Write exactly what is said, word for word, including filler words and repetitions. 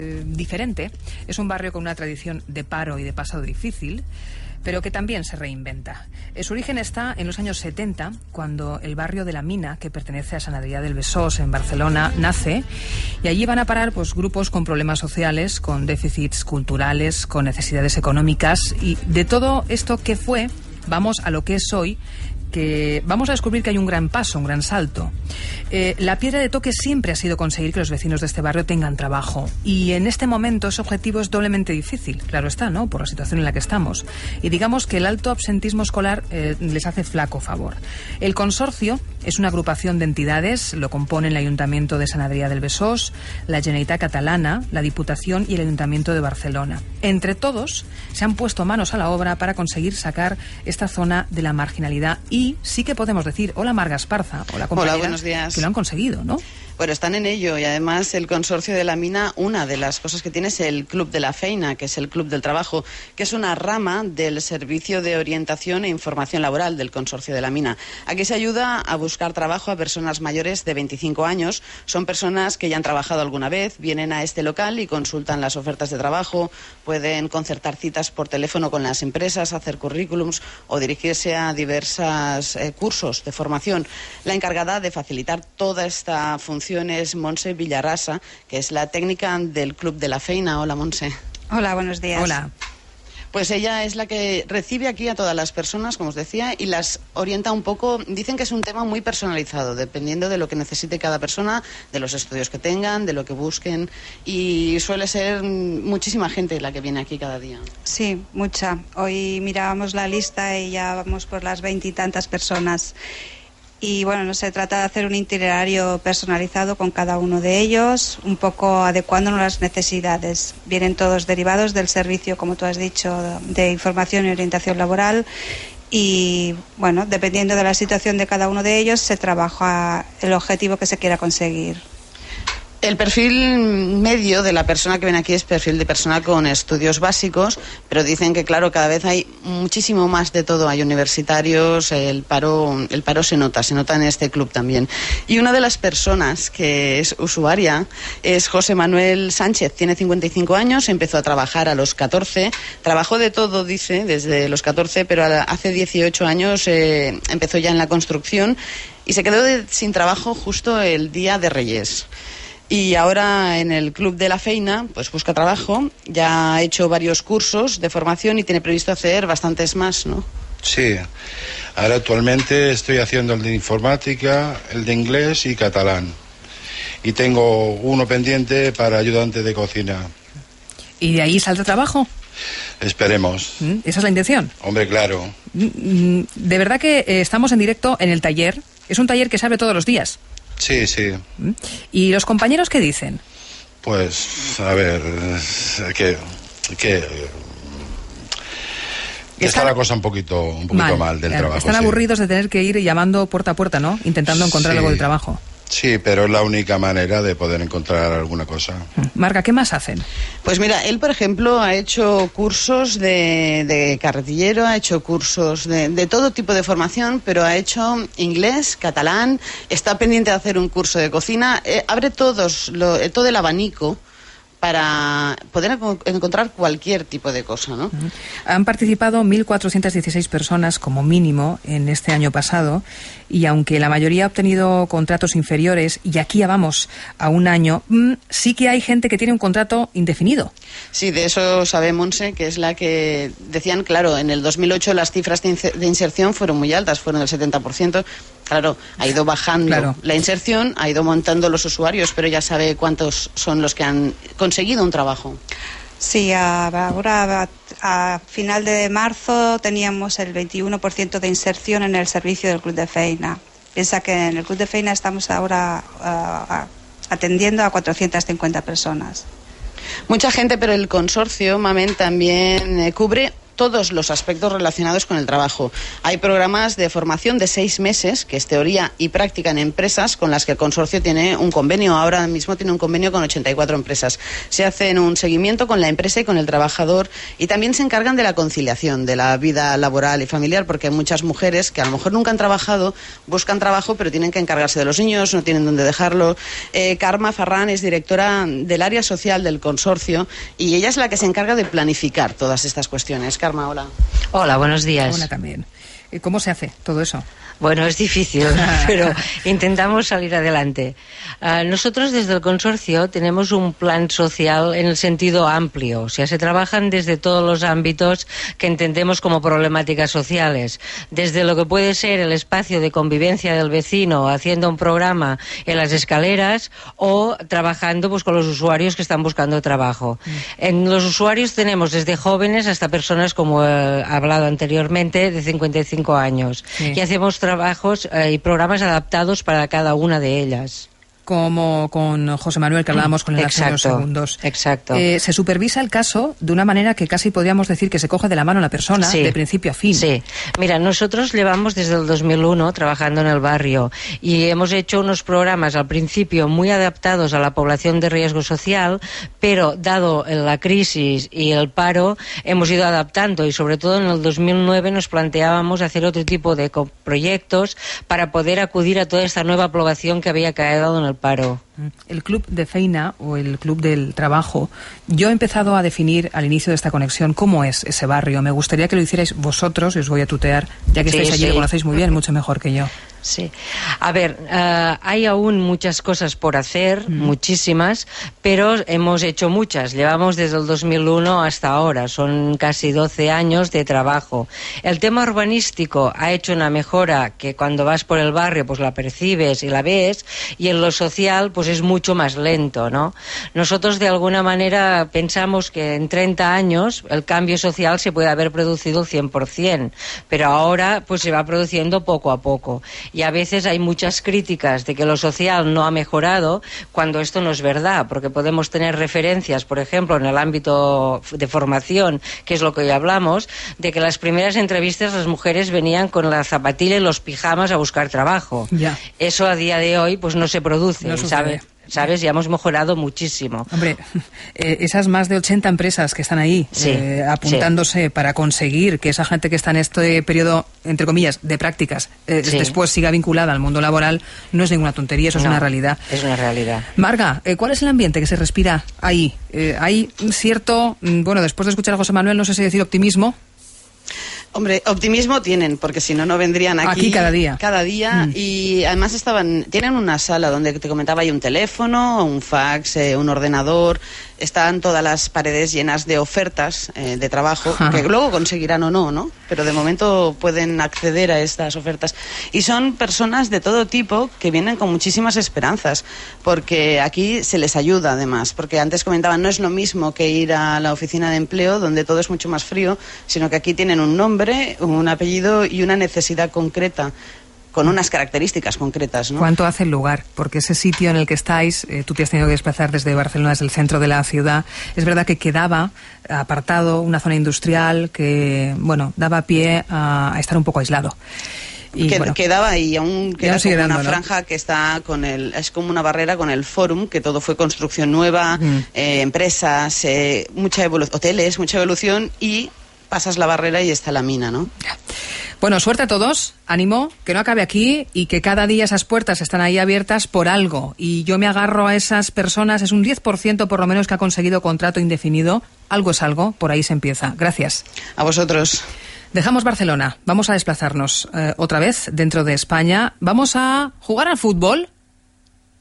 eh, diferente. Es un barrio con una tradición de paro y de pasado difícil, pero que también se reinventa. Su origen está en los años setenta, cuando el barrio de la Mina, que pertenece a Sant Adrià del Besòs, en Barcelona, nace, y allí van a parar pues grupos con problemas sociales, con déficits culturales, con necesidades económicas, y de todo esto que fue, vamos a lo que es hoy, que vamos a descubrir que hay un gran paso, un gran salto. Eh, la piedra de toque siempre ha sido conseguir que los vecinos de este barrio tengan trabajo, y en este momento ese objetivo es doblemente difícil, claro está, ¿no?, por la situación en la que estamos, y digamos que el alto absentismo escolar eh, les hace flaco favor. El consorcio es una agrupación de entidades, lo componen el Ayuntamiento de Sant Adrià del Besòs, la Generalitat Catalana, la Diputación y el Ayuntamiento de Barcelona. Entre todos se han puesto manos a la obra para conseguir sacar esta zona de la marginalidad, y Y sí que podemos decir, hola Marga Esparza, hola compañera, hola, buenos días. Que lo han conseguido, ¿no? Bueno, están en ello, y además el Consorcio de la Mina, una de las cosas que tiene es el Club de la Feina, que es el Club del Trabajo, que es una rama del Servicio de Orientación e Información Laboral del Consorcio de la Mina. Aquí se ayuda a buscar trabajo a personas mayores de veinticinco años. Son personas que ya han trabajado alguna vez, vienen a este local y consultan las ofertas de trabajo, pueden concertar citas por teléfono con las empresas, hacer currículums o dirigirse a diversos eh, cursos de formación. La encargada de facilitar toda esta función es Montse Villarrasa, que es la técnica del Club de la Feina. Hola, Montse. Hola, buenos días. Hola. Pues ella es la que recibe aquí a todas las personas, como os decía, y las orienta un poco. Dicen que es un tema muy personalizado, dependiendo de lo que necesite cada persona, de los estudios que tengan, de lo que busquen, y suele ser muchísima gente la que viene aquí cada día. Sí, mucha. Hoy mirábamos la lista y ya vamos por las veintitantas personas. Y bueno, no se trata de hacer un itinerario personalizado con cada uno de ellos, un poco adecuándonos a las necesidades. Vienen todos derivados del servicio, como tú has dicho, de información y orientación laboral. Y bueno, dependiendo de la situación de cada uno de ellos, se trabaja el objetivo que se quiera conseguir. El perfil medio de la persona que viene aquí es perfil de persona con estudios básicos, pero dicen que, claro, cada vez hay muchísimo más de todo. Hay universitarios, el paro, el paro se nota, se nota en este club también. Y una de las personas que es usuaria es José Manuel Sánchez. Tiene cincuenta y cinco años, empezó a trabajar a los catorce, trabajó de todo, dice, desde los catorce, pero hace dieciocho años eh, empezó ya en la construcción y se quedó de, sin trabajo justo el día de Reyes. Y ahora en el Club de la Feina pues busca trabajo, ya ha hecho varios cursos de formación y tiene previsto hacer bastantes más, ¿no? Sí, ahora actualmente estoy haciendo el de informática, el de inglés y catalán. Y tengo uno pendiente para ayudante de cocina. ¿Y de ahí saldrá trabajo? Esperemos. ¿Esa es la intención? Hombre, claro. De verdad que eh, estamos en directo en el taller. Es un taller que se abre todos los días. Sí, sí. ¿Y los compañeros qué dicen? Pues, a ver, que... que está la cosa un poquito, un poquito mal, mal del trabajo. Están sí. aburridos de tener que ir llamando puerta a puerta, ¿no? Intentando encontrar sí. algo de trabajo. Sí, pero es la única manera de poder encontrar alguna cosa. Marga, ¿qué más hacen? Pues mira, él, por ejemplo, ha hecho cursos de, de carretillero, ha hecho cursos de, de todo tipo de formación, pero ha hecho inglés, catalán, está pendiente de hacer un curso de cocina, eh, abre todos lo, todo el abanico para poder encontrar cualquier tipo de cosa, ¿no? Han participado mil cuatrocientas dieciséis personas como mínimo en este año pasado, y aunque la mayoría ha obtenido contratos inferiores, y aquí ya vamos a un año, sí que hay gente que tiene un contrato indefinido. Sí, de eso sabe Montse, que es la que decían, claro, en el dos mil ocho las cifras de inserción fueron muy altas, fueron del setenta por ciento. Claro, ha ido bajando claro. la inserción, ha ido montando los usuarios, pero ya sabe cuántos son los que han conseguido un trabajo. Sí, ahora a, a final de marzo teníamos el veintiuno por ciento de inserción en el servicio del Club de Feina. Piensa que en el Club de Feina estamos ahora uh, atendiendo a cuatrocientas cincuenta personas. Mucha gente, pero el consorcio, Mamen, también eh, cubre todos los aspectos relacionados con el trabajo. Hay programas de formación de seis meses, que es teoría y práctica en empresas, con las que el consorcio tiene un convenio. Ahora mismo tiene un convenio con ochenta y cuatro empresas. Se hacen un seguimiento con la empresa y con el trabajador, y también se encargan de la conciliación de la vida laboral y familiar, porque hay muchas mujeres que a lo mejor nunca han trabajado, buscan trabajo, pero tienen que encargarse de los niños, no tienen dónde dejarlo. Eh, Carma Farrán es directora del área social del consorcio y ella es la que se encarga de planificar todas estas cuestiones. Carma, hola. Hola, buenos días. Hola también. ¿Cómo se hace todo eso? Bueno, es difícil, pero intentamos salir adelante. Uh, nosotros desde el consorcio tenemos un plan social en el sentido amplio, o sea, se trabajan desde todos los ámbitos que entendemos como problemáticas sociales, desde lo que puede ser el espacio de convivencia del vecino haciendo un programa en las escaleras o trabajando pues con los usuarios que están buscando trabajo. Mm. En los usuarios tenemos desde jóvenes hasta personas, como he hablado anteriormente, de cincuenta y cinco años, sí. Y hacemos trabajos eh, y programas adaptados para cada una de ellas. Como con José Manuel, que hablábamos con él hace unos segundos. Exacto. Eh, se supervisa el caso de una manera que casi podríamos decir que se coge de la mano a la persona, sí, de principio a fin. Sí. Mira, nosotros llevamos desde el dos mil uno trabajando en el barrio y hemos hecho unos programas al principio muy adaptados a la población de riesgo social, pero dado la crisis y el paro, hemos ido adaptando y sobre todo en el dos mil nueve nos planteábamos hacer otro tipo de proyectos para poder acudir a toda esta nueva población que había caído en el paro. El club de feina o el club del trabajo, yo he empezado a definir al inicio de esta conexión cómo es ese barrio. Me gustaría que lo hicierais vosotros y os voy a tutear, ya que sí, estáis allí, sí. Lo conocéis muy bien, mucho mejor que yo. Sí. A ver, uh, hay aún muchas cosas por hacer, mm. muchísimas, pero hemos hecho muchas. Llevamos desde el dos mil uno hasta ahora, son casi doce años de trabajo. El tema urbanístico ha hecho una mejora que cuando vas por el barrio pues la percibes y la ves, y en lo social pues es mucho más lento, ¿no? Nosotros de alguna manera pensamos que en treinta años el cambio social se puede haber producido al cien por ciento, pero ahora pues se va produciendo poco a poco. Y a veces hay muchas críticas de que lo social no ha mejorado, cuando esto no es verdad, porque podemos tener referencias, por ejemplo, en el ámbito de formación, que es lo que hoy hablamos, de que las primeras entrevistas las mujeres venían con la zapatilla y los pijamas a buscar trabajo. Ya. Eso a día de hoy pues no se produce, no ¿sabes? ¿Sabes? Ya hemos mejorado muchísimo. Hombre, eh, esas más de ochenta empresas que están ahí sí, eh, apuntándose sí. para conseguir que esa gente que está en este periodo, entre comillas, de prácticas, eh, sí. después siga vinculada al mundo laboral, no es ninguna tontería, eso no, es una realidad. Es una realidad. Marga, eh, ¿cuál es el ambiente que se respira ahí? Eh, hay cierto, bueno, después de escuchar a José Manuel, no sé si decir optimismo. Hombre, optimismo tienen, porque si no, no vendrían aquí, aquí cada día. Cada día mm. Y además estaban, tienen una sala donde te comentaba, hay un teléfono, un fax, eh, un ordenador, están todas las paredes llenas de ofertas eh, de trabajo, Ajá. que luego conseguirán o no, ¿no? Pero de momento pueden acceder a estas ofertas. Y son personas de todo tipo que vienen con muchísimas esperanzas, porque aquí se les ayuda además, porque antes comentaban, no es lo mismo que ir a la oficina de empleo, donde todo es mucho más frío, sino que aquí tienen un nombre, un apellido y una necesidad concreta, con unas características concretas, ¿no? ¿Cuánto hace el lugar? Porque ese sitio en el que estáis, eh, tú te has tenido que desplazar desde Barcelona, desde el centro de la ciudad, es verdad que quedaba apartado, una zona industrial que, bueno, daba pie a, a estar un poco aislado. Y que, bueno, quedaba y aún queda como dando, una ¿no? franja que está con el, es como una barrera con el Fórum, que todo fue construcción nueva, mm. eh, empresas, eh, mucha evolución, hoteles, mucha evolución, y pasas la barrera y está la mina, ¿no? Bueno, suerte a todos, ánimo, que no acabe aquí y que cada día esas puertas están ahí abiertas por algo. Y yo me agarro a esas personas, es un diez por ciento por lo menos que ha conseguido contrato indefinido. Algo es algo, por ahí se empieza. Gracias. A vosotros. Dejamos Barcelona, vamos a desplazarnos eh, otra vez dentro de España. Vamos a jugar al fútbol